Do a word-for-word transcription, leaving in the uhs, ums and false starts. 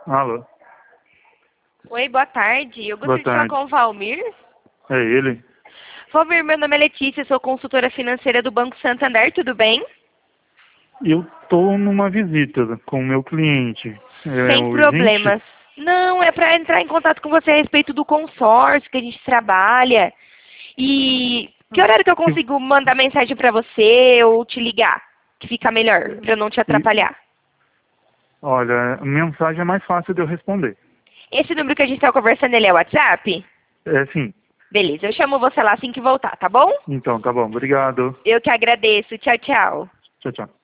Alô? Oi, boa tarde. Eu Boa gostaria de falar tarde. com o Valmir. É ele? Valmir, meu nome é Letícia, sou consultora financeira do Banco Santander, tudo bem? Eu tô numa visita com o meu cliente. É Sem urgente? problemas. Não, é para entrar em contato com você a respeito do consórcio que a gente trabalha. E que horário que eu Que- consigo mandar mensagem para você ou te ligar? Que fica melhor, para eu não te e- atrapalhar. Olha, a mensagem é mais fácil de eu responder. Esse número que a gente está conversando, ele é o WhatsApp? É sim. Beleza, eu chamo você lá assim que voltar, tá bom? Então, tá bom. Obrigado. Eu que agradeço. Tchau, tchau. Tchau, tchau.